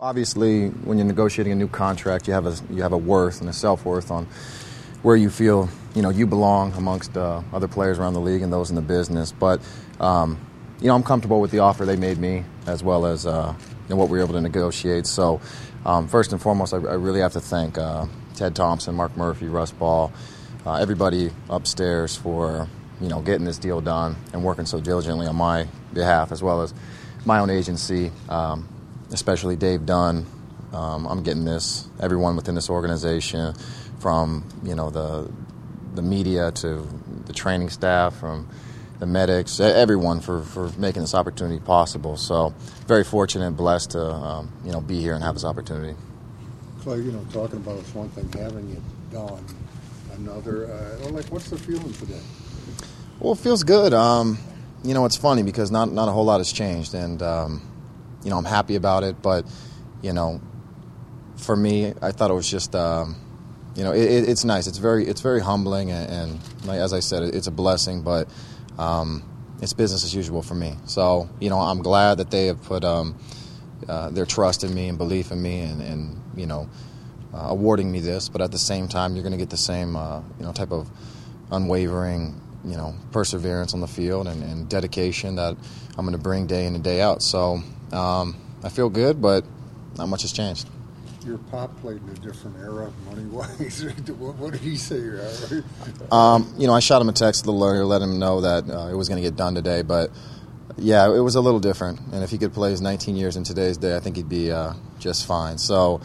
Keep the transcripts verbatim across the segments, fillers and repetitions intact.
Obviously, when you're negotiating a new contract, you have a you have a worth and a self-worth on where you feel you know you belong amongst uh, other players around the league and those in the business. But um, you know, I'm comfortable with the offer they made me, as well as uh, you know, what we were able to negotiate. So, um, first and foremost, I, I really have to thank uh, Ted Thompson, Mark Murphy, Russ Ball, uh, everybody upstairs for you know getting this deal done and working so diligently on my behalf, as well as my own agency. Um, especially Dave Dunn. Um, I'm getting this, everyone within this organization, from you know the the media to the training staff, from the medics, everyone for, for making this opportunity possible. So very fortunate and blessed to um, you know be here and have this opportunity. Clay, you know, talking about it's one thing, having it done another. Uh, like, what's the feeling today? Well, it feels good. Um, you know, it's funny because not not a whole lot has changed, and um, you know, I'm happy about it, but, you know, for me, I thought it was just, um, you know, it, it, it's nice. It's very it's very humbling, and, and like, as I said, it's a blessing, but um, it's business as usual for me. So, you know, I'm glad that they have put um, uh, their trust in me and belief in me and, and you know, uh, awarding me this, but at the same time, you're going to get the same, uh, you know, type of unwavering, you know, perseverance on the field and, and dedication that I'm going to bring day in and day out. So, Um, I feel good, but not much has changed. Your pop played in a different era, money-wise. what, what did he say? um, you know, I shot him a text a little earlier, let him know that uh, it was going to get done today. But, yeah, it was a little different. And if he could play his nineteen years in today's day, I think he'd be uh, just fine. So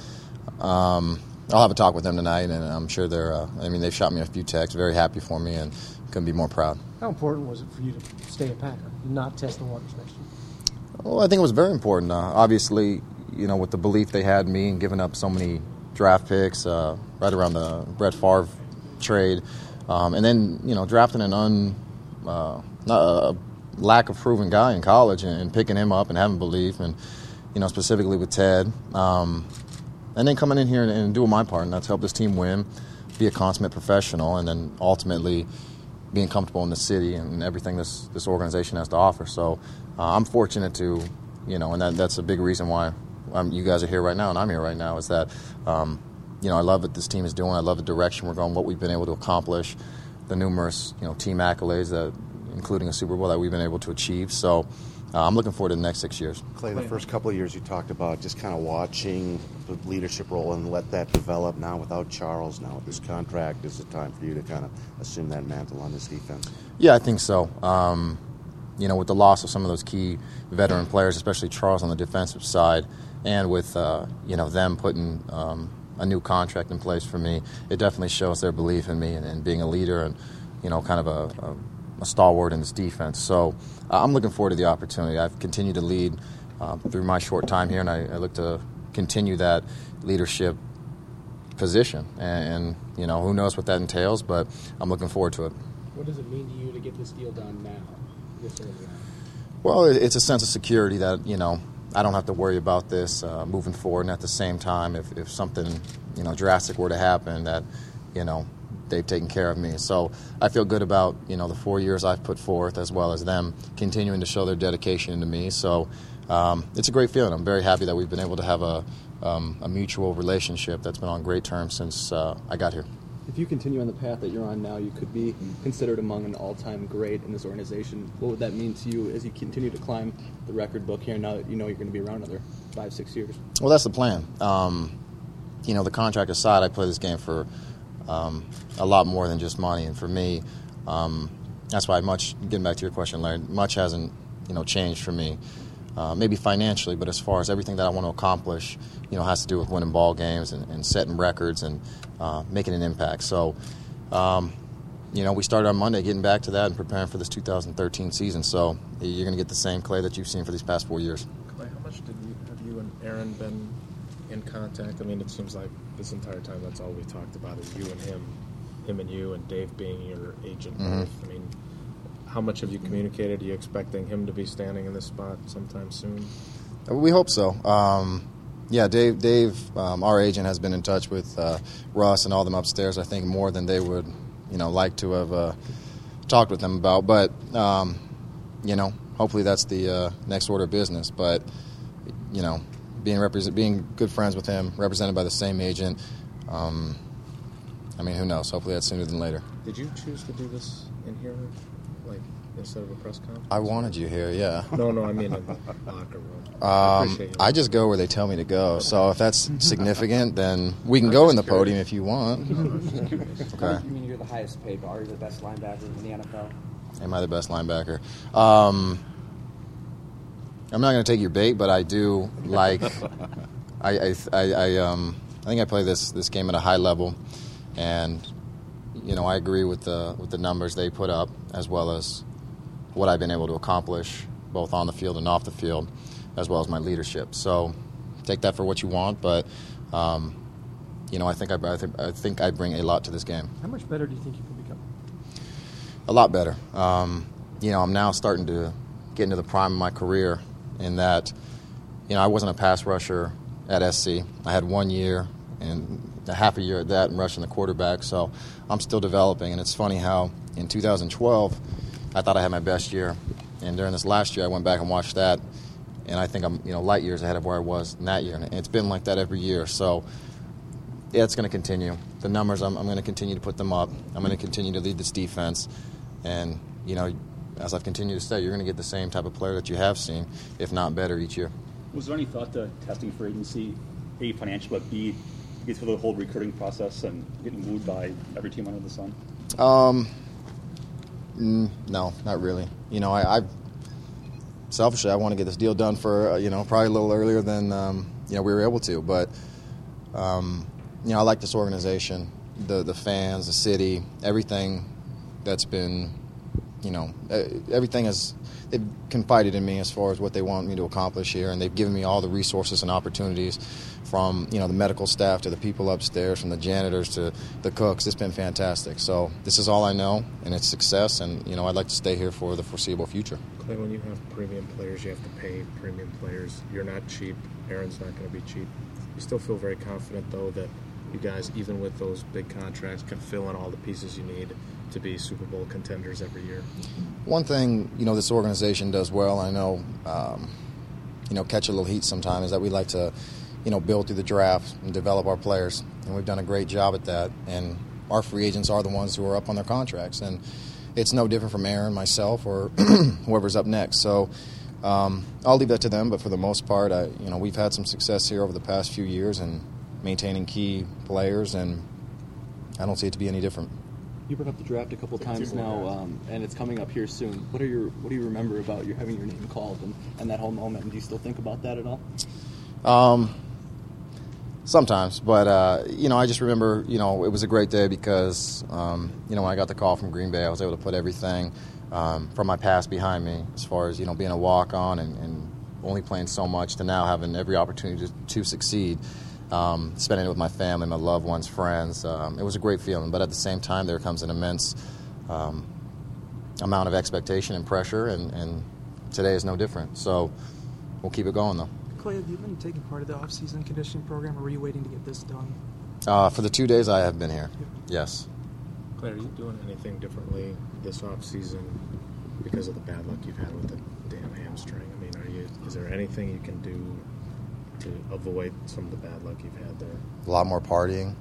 um, I'll have a talk with them tonight, and I'm sure they're uh, – I mean, they've shot me a few texts, very happy for me, and couldn't be more proud. How important was it for you to stay a Packer, not test the waters next year? Well, I think it was very important. Uh, obviously, you know, with the belief they had in me and giving up so many draft picks uh, right around the Brett Favre trade, um, and then, you know, drafting an un, uh, not a lack of proven guy in college and, and picking him up and having belief, and, you know, specifically with Ted, um, and then coming in here and, and doing my part, and that's help this team win, be a consummate professional, and then ultimately being comfortable in the city and everything this, this organization has to offer. So uh, I'm fortunate to, you know, and that, that's a big reason why I'm, you guys are here right now and I'm here right now, is that, um, you know, I love what this team is doing. I love the direction we're going, what we've been able to accomplish, the numerous, you know, team accolades, that, including a Super Bowl, that we've been able to achieve. So uh, I'm looking forward to the next six years. Clay, the first couple of years you talked about just kind of watching the leadership role and let that develop. Now without Charles, now with this contract, is it time for you to kind of assume that mantle on this defense? Yeah, I think so. Um, you know, with the loss of some of those key veteran players, especially Charles on the defensive side, and with, uh, you know, them putting um, a new contract in place for me, it definitely shows their belief in me and, and being a leader and, you know, kind of a, a a stalwart in this defense. So uh, I'm looking forward to the opportunity. I've continued to lead uh, through my short time here, and I, I look to continue that leadership position. And, and, you know, who knows what that entails, but I'm looking forward to it. What does it mean to you to get this deal done now? This early on? Well, it's a sense of security that, you know, I don't have to worry about this uh, moving forward. And at the same time, if, if something, you know, drastic were to happen, that, you know, they've taken care of me. So I feel good about, you know, the four years I've put forth, as well as them continuing to show their dedication to me. So um, it's a great feeling. I'm very happy that we've been able to have a, um, a mutual relationship that's been on great terms since uh, I got here. If you continue on the path that you're on now, you could be considered among an all-time great in this organization. What would that mean to you as you continue to climb the record book here, now that you know you're going to be around another five, six years? Well, that's the plan. Um, you know, the contract aside, I play this game for Um, a lot more than just money, and for me, um, that's why much. Getting back to your question, Larry, much hasn't, you know, changed for me. Uh, maybe financially, but as far as everything that I want to accomplish, you know, has to do with winning ball games and, and setting records and uh, making an impact. So, um, you know, we started on Monday, getting back to that and preparing for this two thousand thirteen season. So you're going to get the same Clay that you've seen for these past four years. Clay, how much did you have you and Aaron been in contact? I mean, it seems like this entire time that's all we talked about is you and him, him and you, and Dave being your agent. Mm-hmm. I mean, how much have you communicated? Are you expecting him to be standing in this spot sometime soon? We hope so. Um, yeah, Dave, Dave, um, our agent, has been in touch with uh, Russ and all them upstairs, I think, more than they would, you know, like to have uh, talked with them about. But, um, you know, hopefully that's the uh, next order of business. But, you know, being represent, being good friends with him, represented by the same agent. Um, I mean, who knows? Hopefully that's sooner than later. Did you choose to do this in here, like instead of a press conference? I wanted you here, yeah. No, no, I mean in the locker room. I Um, appreciate you. I just go where they tell me to go. So if that's significant, then we can go in the podium if you want. Okay. I mean, you're the highest paid, but are you the best linebacker in the N F L? Am I the best linebacker? Um, I'm not going to take your bait, but I do like. I I I, I, um, I think I play this, this game at a high level, and you know I agree with the with the numbers they put up as well as what I've been able to accomplish both on the field and off the field, as well as my leadership. So take that for what you want, but um, you know I think I, I, think, I think I bring a lot to this game. How much better do you think you can become? A lot better. Um, you know, I'm now starting to get into the prime of my career in that, you know, I wasn't a pass rusher at S C. I had one year and a half a year at that and rushing the quarterback, so I'm still developing. And it's funny how in two thousand twelve, I thought I had my best year. And during this last year, I went back and watched that, and I think I'm, you know, light years ahead of where I was in that year. And it's been like that every year. So, yeah, it's going to continue. The numbers, I'm, I'm going to continue to put them up. I'm going to continue to lead this defense. And, you know, as I've continued to say, you're going to get the same type of player that you have seen, if not better, each year. Was there any thought to testing for agency, A, financial, but B, get through the whole recruiting process and getting wooed by every team under the sun? Um, mm, no, not really. You know, I, I selfishly, I want to get this deal done for, uh, you know, probably a little earlier than, um, you know, we were able to. But, um, you know, I like this organization, the the fans, the city, everything that's been, you know, everything is, they've confided in me as far as what they want me to accomplish here, and they've given me all the resources and opportunities from, you know, the medical staff to the people upstairs, from the janitors to the cooks. It's been fantastic. So this is all I know, and it's success, and, you know, I'd like to stay here for the foreseeable future. Clay, when you have premium players, you have to pay premium players. You're not cheap. Aaron's not going to be cheap. You still feel very confident, though, that you guys, even with those big contracts, can fill in all the pieces you need to be Super Bowl contenders every year? One thing, you know, this organization does well, I know, um, you know, catch a little heat sometimes, is that we like to, you know, build through the draft and develop our players. And we've done a great job at that. And our free agents are the ones who are up on their contracts. And it's no different from Aaron, myself, or whoever's up next. So um, I'll leave that to them. But for the most part, I, you know, we've had some success here over the past few years in maintaining key players, and I don't see it to be any different. You brought up the draft a couple times now, um, and it's coming up here soon. What are your What do you remember about your having your name called and, and that whole moment? And do you still think about that at all? Um, sometimes, but uh, you know, I just remember, you know, it was a great day because, um, you know, when I got the call from Green Bay, I was able to put everything um, from my past behind me, as far as, you know, being a walk-on and, and only playing so much to now having every opportunity to, to succeed. Um, spending it with my family, my loved ones, friends. Um, it was a great feeling, but at the same time, there comes an immense um, amount of expectation and pressure, and, and today is no different. So we'll keep it going, though. Clay, have you been taking part of the off-season conditioning program, or were you waiting to get this done? Uh, for the two days I have been here, yes. Clay, are you doing anything differently this off season because of the bad luck you've had with the damn hamstring? I mean, are you? Is there anything you can do to avoid some of the bad luck you've had there? A lot more partying.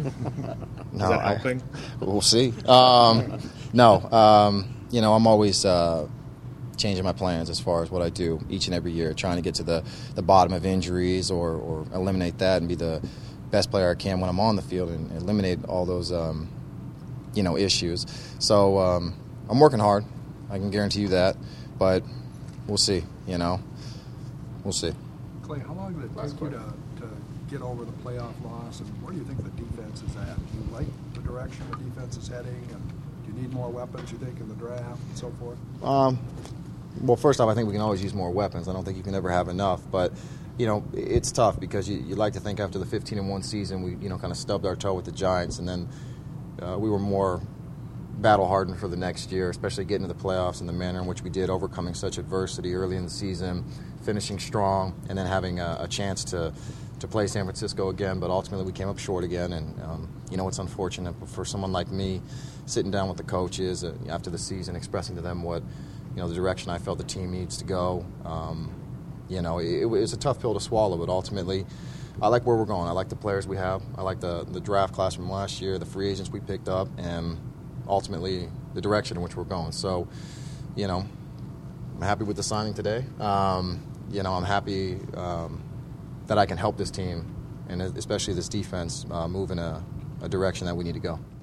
Is that helping? I, we'll see. Um, no, um, you know, I'm always uh, changing my plans as far as what I do each and every year, trying to get to the, the bottom of injuries or, or eliminate that and be the best player I can when I'm on the field and eliminate all those, um, you know, issues. So um, I'm working hard. I can guarantee you that, but we'll see, you know. We'll see. Clay, how long did it take you to, to get over the playoff loss, and where do you think the defense is at? Do you like the direction the defense is heading, and do you need more weapons, you think, in the draft and so forth? Um, well, first off, I think we can always use more weapons. I don't think you can ever have enough, but, you know, it's tough because you, you like to think after the fifteen and one season we, you know, kind of stubbed our toe with the Giants, and then uh, we were more battle-hardened for the next year, especially getting to the playoffs in the manner in which we did, overcoming such adversity early in the season, finishing strong, and then having a, a chance to, to play San Francisco again. But ultimately we came up short again, and um, you know, it's unfortunate. But for someone like me, sitting down with the coaches uh, after the season, expressing to them what, you know, the direction I felt the team needs to go, um, you know, it, it was a tough pill to swallow, but ultimately, I like where we're going. I like the players we have. I like the, the draft class from last year, the free agents we picked up, and ultimately the direction in which we're going. So, you know, I'm happy with the signing today. Um, you know, I'm happy um, that I can help this team, and especially this defense, uh, move in a, a direction that we need to go.